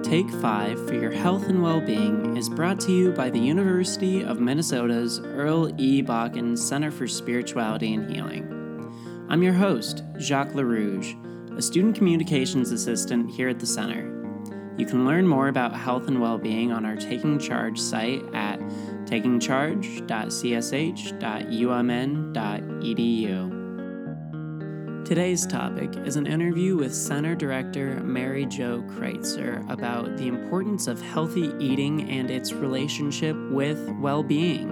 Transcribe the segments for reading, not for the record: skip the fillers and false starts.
Take 5 for Your Health and Well-Being is brought to you by the University of Minnesota's Earl E. Bakken Center for Spirituality and Healing. I'm your host, Jacques LaRouge, a student communications assistant here at the center. You can learn more about health and well-being on our Taking Charge site at takingcharge.csh.umn.edu. Today's topic is an interview with Center Director Mary Jo Kreitzer about the importance of healthy eating and its relationship with well-being.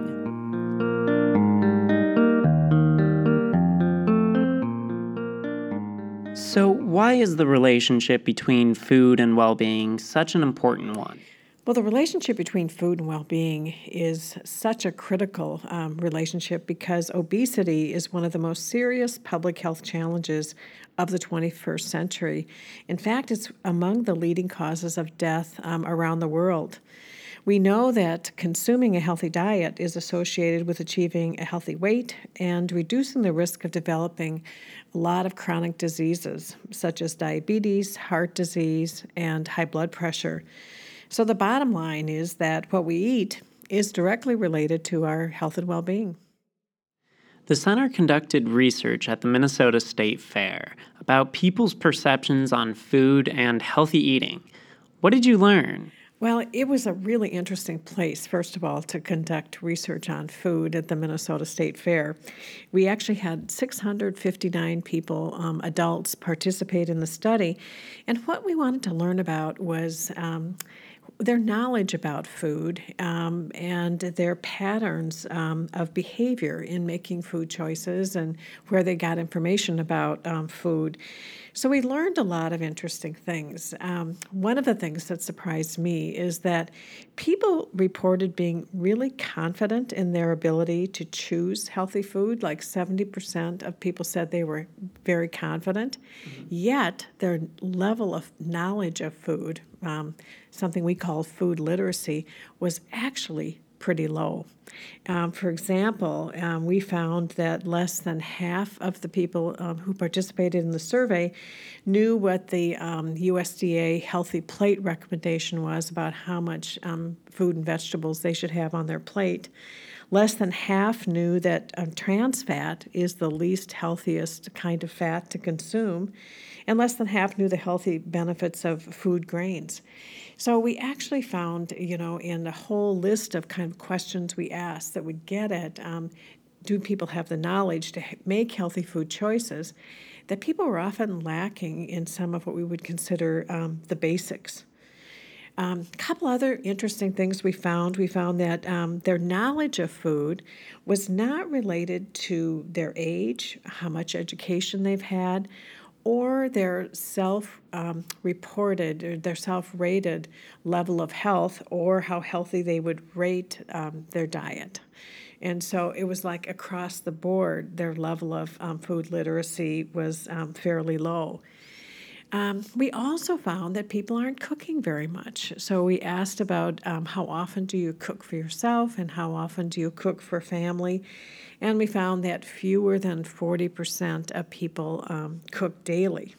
So, why is the relationship between food and well-being such an important one? Well, the relationship between food and well-being is such a critical relationship because obesity is one of the most serious public health challenges of the 21st century. In fact, it's among the leading causes of death around the world. We know that consuming a healthy diet is associated with achieving a healthy weight and reducing the risk of developing a lot of chronic diseases, such as diabetes, heart disease, and high blood pressure. So the bottom line is that what we eat is directly related to our health and well-being. The center conducted research at the Minnesota State Fair about people's perceptions on food and healthy eating. What did you learn? Well, it was a really interesting place, first of all, to conduct research on food at the Minnesota State Fair. We actually had 659 people, adults, participate in the study. And what we wanted to learn about was their knowledge about food and their patterns of behavior in making food choices and where they got information about food. So we learned a lot of interesting things. One of the things that surprised me is that people reported being really confident in their ability to choose healthy food. Like 70% of people said they were very confident, yet their level of knowledge of food, something we call food literacy, was actually pretty low. For example, we found that less than half of the people who participated in the survey knew what the USDA Healthy Plate recommendation was about how much food and vegetables they should have on their plate. Less than half knew that trans fat is the least healthiest kind of fat to consume, and less than half knew the healthy benefits of food grains. So we actually found, in a whole list of kind of questions we asked that would get at do people have the knowledge to make healthy food choices, that people were often lacking in some of what we would consider the basics. A couple other interesting things we found. We found that their knowledge of food was not related to their age, how much education they've had, or their self-reported or their self-rated level of health, or how healthy they would rate their diet. And so it was like across the board, their level of food literacy was fairly low. We also found that people aren't cooking very much. So we asked about how often do you cook for yourself and how often do you cook for family. And we found that fewer than 40% of people cook daily.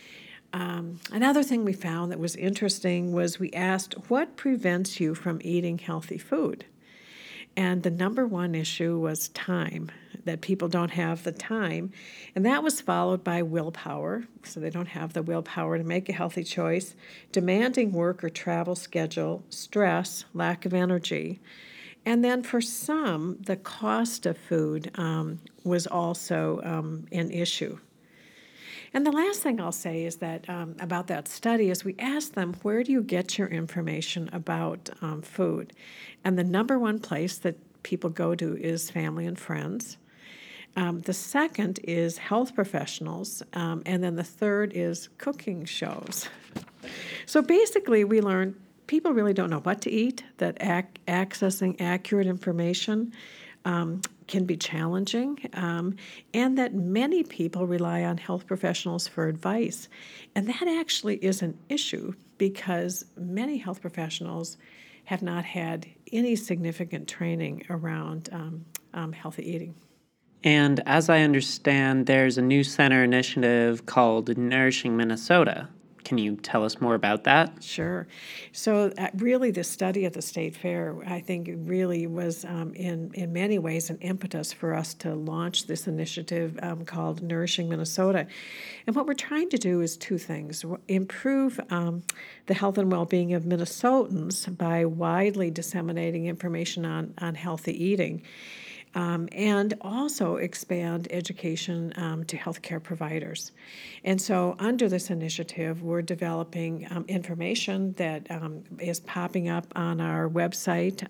Another thing we found that was interesting was we asked, what prevents you from eating healthy food? And the number one issue was time, that people don't have the time. And that was followed by willpower, so they don't have the willpower to make a healthy choice, demanding work or travel schedule, stress, lack of energy. And then for some, the cost of food was also an issue. And the last thing I'll say is that about that study is we asked them, where do you get your information about food? And the number one place that people go to is family and friends. The second is health professionals. And then the third is cooking shows. So basically we learned people really don't know what to eat, that accessing accurate information can be challenging, and that many people rely on health professionals for advice. And that actually is an issue because many health professionals have not had any significant training around healthy eating. And as I understand, there's a new center initiative called Nourishing Minnesota. Can you tell us more about that? Sure. So really the study at the State Fair, I think really was in many ways an impetus for us to launch this initiative called Nourishing Minnesota. And what we're trying to do is two things. Improve the health and well-being of Minnesotans by widely disseminating information on healthy eating. And also expand education to healthcare providers. And so, under this initiative, we're developing information that is popping up on our website.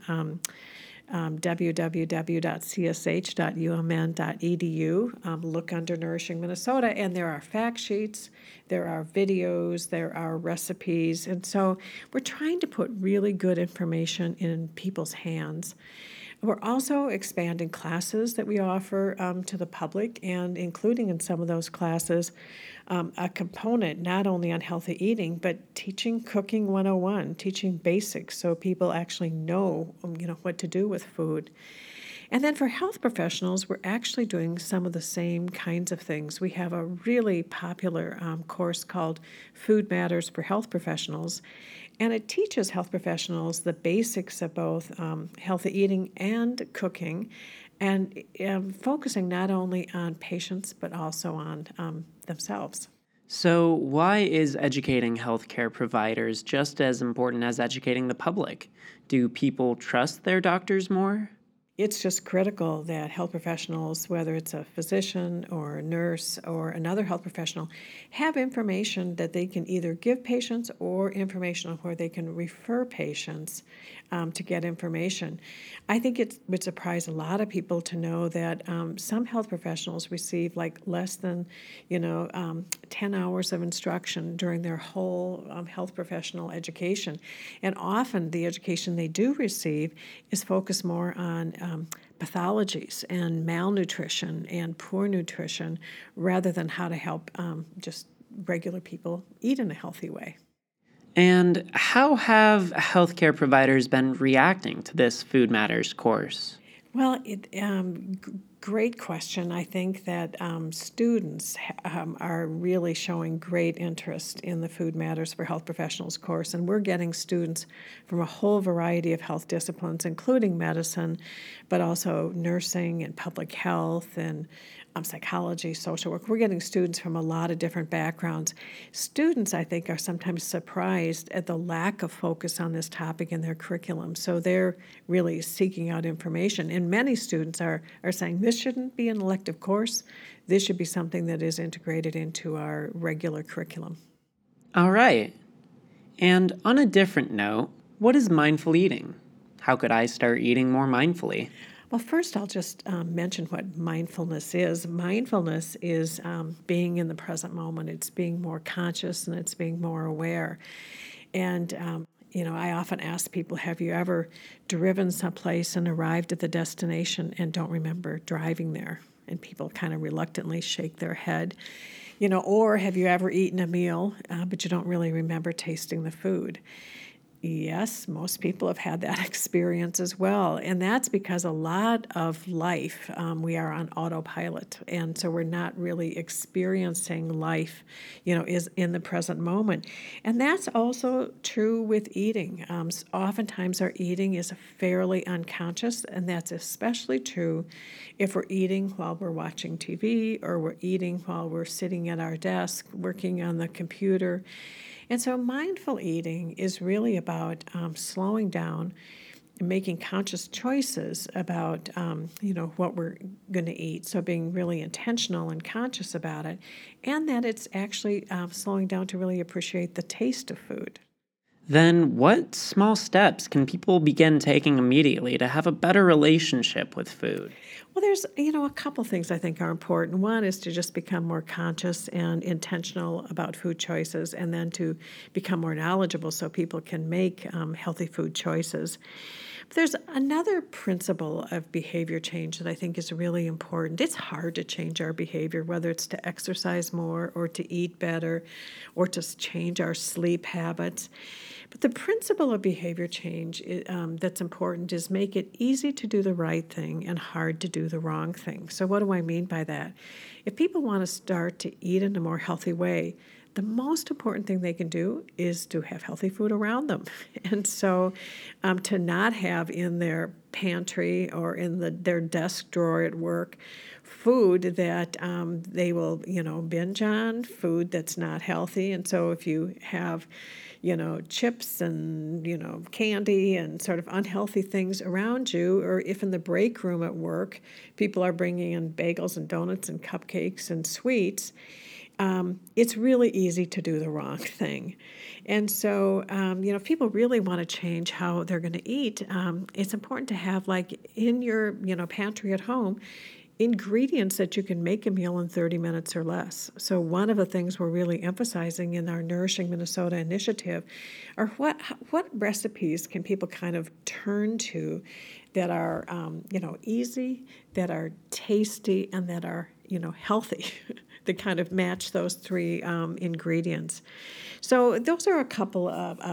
www.csh.umn.edu. Look under Nourishing Minnesota, and there are fact sheets, there are videos, there are recipes. And so we're trying to put really good information in people's hands. We're also expanding classes that we offer to the public, and including in some of those classes a component not only on healthy eating, but teaching Cooking 101, teaching basics so people actually know, what to do with food. And then for health professionals, we're actually doing some of the same kinds of things. We have a really popular course called Food Matters for Health Professionals, and it teaches health professionals the basics of both healthy eating and cooking, and focusing not only on patients but also on themselves. So, why is educating healthcare providers just as important as educating the public? Do people trust their doctors more? It's just critical that health professionals, whether it's a physician or a nurse or another health professional, have information that they can either give patients or information on where they can refer patients to get information. I think it would surprise a lot of people to know that some health professionals receive less than 10 hours of instruction during their whole health professional education. And often the education they do receive is focused more on pathologies and malnutrition and poor nutrition rather than how to help just regular people eat in a healthy way. And how have healthcare providers been reacting to this Food Matters course? Well, great question. I think that students are really showing great interest in the Food Matters for Health Professionals course, and we're getting students from a whole variety of health disciplines, including medicine, but also nursing and public health and psychology, social work. We're getting students from a lot of different backgrounds. Students, I think, are sometimes surprised at the lack of focus on this topic in their curriculum, so they're really seeking out information. And many students are saying, this shouldn't be an elective course. This should be something that is integrated into our regular curriculum. All right. And on a different note, what is mindful eating? How could I start eating more mindfully? Well, first I'll just mention what mindfulness is. Mindfulness is being in the present moment. It's being more conscious and it's being more aware. And I often ask people, have you ever driven someplace and arrived at the destination and don't remember driving there? And people kind of reluctantly shake their head. Or have you ever eaten a meal, but you don't really remember tasting the food? Yes, most people have had that experience as well. And that's because a lot of life, we are on autopilot. And so we're not really experiencing life, is in the present moment. And that's also true with eating. Oftentimes our eating is fairly unconscious, and that's especially true if we're eating while we're watching TV or we're eating while we're sitting at our desk, working on the computer. And so mindful eating is really about slowing down and making conscious choices about, what we're going to eat. So being really intentional and conscious about it, and that it's actually slowing down to really appreciate the taste of food. Then what small steps can people begin taking immediately to have a better relationship with food? Well, there's, a couple things I think are important. One is to just become more conscious and intentional about food choices, and then to become more knowledgeable so people can make healthy food choices. But there's another principle of behavior change that I think is really important. It's hard to change our behavior, whether it's to exercise more or to eat better or to change our sleep habits. But the principle of behavior change that's important is make it easy to do the right thing and hard to do the wrong thing. So what do I mean by that? If people want to start to eat in a more healthy way, the most important thing they can do is to have healthy food around them. And so to not have in their pantry or in their desk drawer at work food that they will, binge on, food that's not healthy. And so if you have, chips and, candy and sort of unhealthy things around you, or if in the break room at work, people are bringing in bagels and donuts and cupcakes and sweets, it's really easy to do the wrong thing. And so, if people really want to change how they're going to eat, it's important to have, like in your, pantry at home, ingredients that you can make a meal in 30 minutes or less. So one of the things we're really emphasizing in our Nourishing Minnesota initiative are what recipes can people kind of turn to that are, easy, that are tasty, and that are, healthy. That kind of match those three ingredients. So those are a couple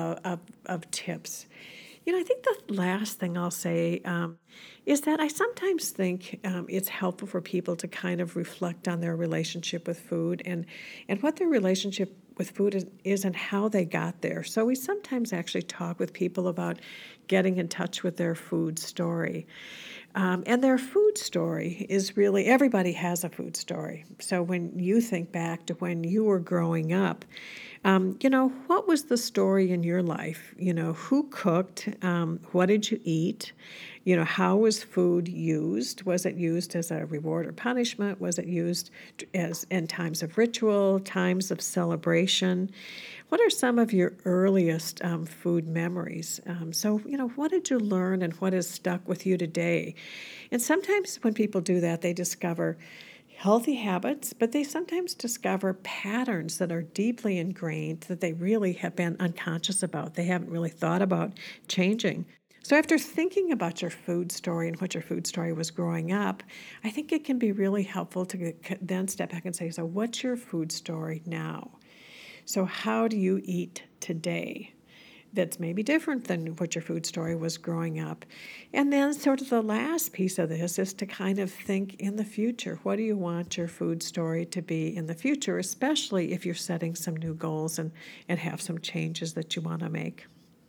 of tips. I think the last thing I'll say is that I sometimes think it's helpful for people to kind of reflect on their relationship with food and what their relationship with food is and how they got there. So we sometimes actually talk with people about getting in touch with their food story. And their food story is really, everybody has a food story. So when you think back to when you were growing up, what was the story in your life? Who cooked? What did you eat? How was food used? Was it used as a reward or punishment? Was it used as in times of ritual, times of celebration? What are some of your earliest food memories? So, what did you learn and what has stuck with you today? And sometimes when people do that, they discover healthy habits, but they sometimes discover patterns that are deeply ingrained that they really have been unconscious about. They haven't really thought about changing. So after thinking about your food story and what your food story was growing up, I think it can be really helpful to then step back and say, so what's your food story now? So how do you eat today? That's maybe different than what your food story was growing up. And then sort of the last piece of this is to kind of think in the future. What do you want your food story to be in the future, especially if you're setting some new goals and have some changes that you want to make?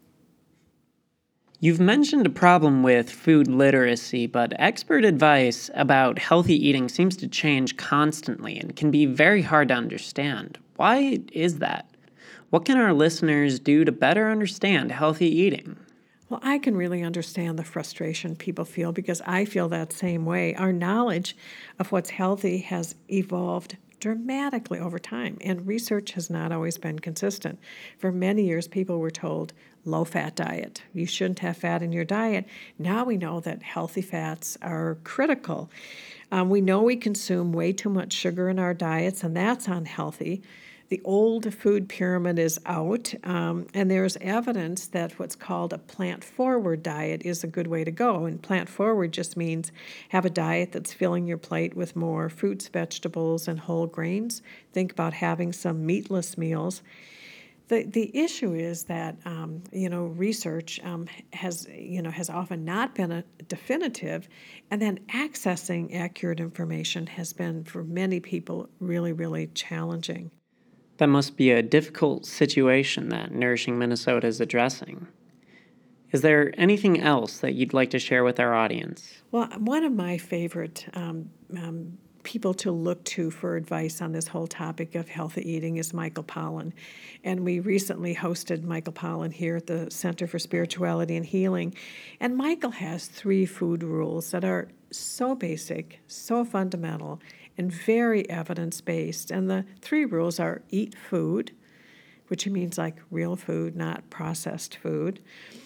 You've mentioned a problem with food literacy, but expert advice about healthy eating seems to change constantly and can be very hard to understand. Why is that? What can our listeners do to better understand healthy eating? Well, I can really understand the frustration people feel because I feel that same way. Our knowledge of what's healthy has evolved dramatically over time, and research has not always been consistent. For many years, people were told low-fat diet. You shouldn't have fat in your diet. Now we know that healthy fats are critical. We know we consume way too much sugar in our diets, and that's unhealthy. The old food pyramid is out, and there's evidence that what's called a plant-forward diet is a good way to go. And plant-forward just means have a diet that's filling your plate with more fruits, vegetables, and whole grains. Think about having some meatless meals. The issue is that research has often not been a definitive, and then accessing accurate information has been for many people really, really challenging. That must be a difficult situation that Nourishing Minnesota is addressing. Is there anything else that you'd like to share with our audience? Well, one of my favorite people to look to for advice on this whole topic of healthy eating is Michael Pollan. And we recently hosted Michael Pollan here at the Center for Spirituality and Healing. And Michael has 3 food rules that are so basic, so fundamental, and very evidence-based. And the 3 rules are eat food, which means like real food, not processed food.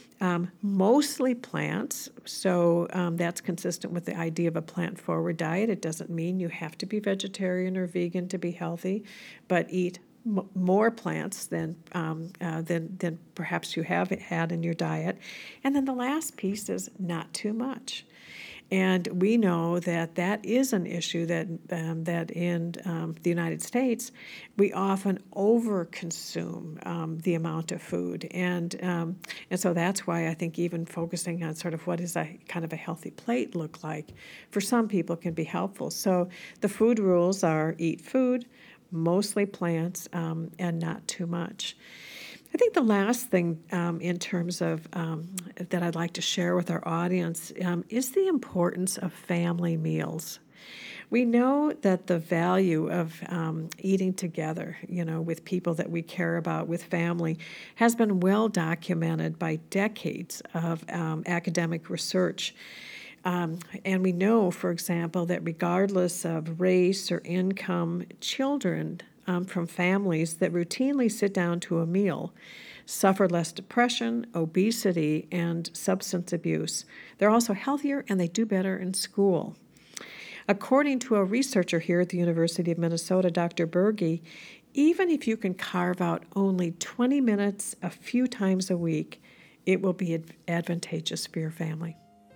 Mostly plants, so that's consistent with the idea of a plant-forward diet. It doesn't mean you have to be vegetarian or vegan to be healthy, but eat more plants than perhaps you have had in your diet. And then the last piece is not too much. And we know that that is an issue that in the United States, we often overconsume the amount of food. And so that's why I think even focusing on sort of what is a kind of a healthy plate look like for some people can be helpful. So the food rules are eat food, mostly plants, and not too much. I think the last thing in terms of that I'd like to share with our audience is the importance of family meals. We know that the value of eating together, with people that we care about, with family, has been well documented by decades of academic research. And we know, for example, that regardless of race or income, children from families that routinely sit down to a meal suffer less depression, obesity, and substance abuse. They're also healthier and they do better in school. According to a researcher here at the University of Minnesota, Dr. Berge, even if you can carve out only 20 minutes a few times a week, it will be advantageous for your family.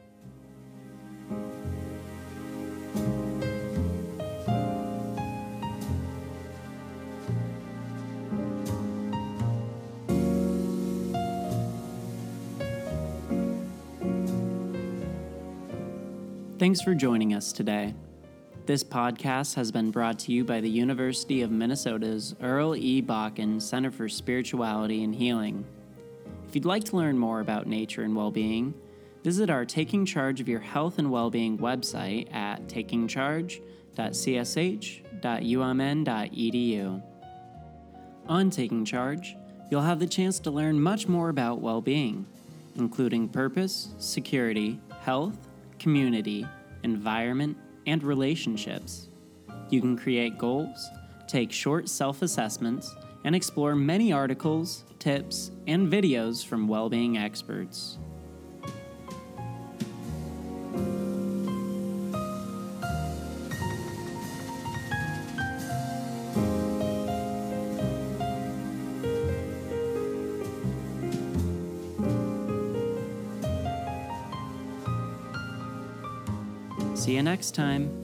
Thanks for joining us today. This podcast has been brought to you by the University of Minnesota's Earl E. Bakken Center for Spirituality and Healing. If you'd like to learn more about nature and well-being, visit our Taking Charge of Your Health and Well-Being website at takingcharge.csh.umn.edu. On Taking Charge, you'll have the chance to learn much more about well-being, including purpose, security, health, community, environment, and relationships. You can create goals, take short self-assessments, and explore many articles, tips, and videos from well-being experts. See you next time.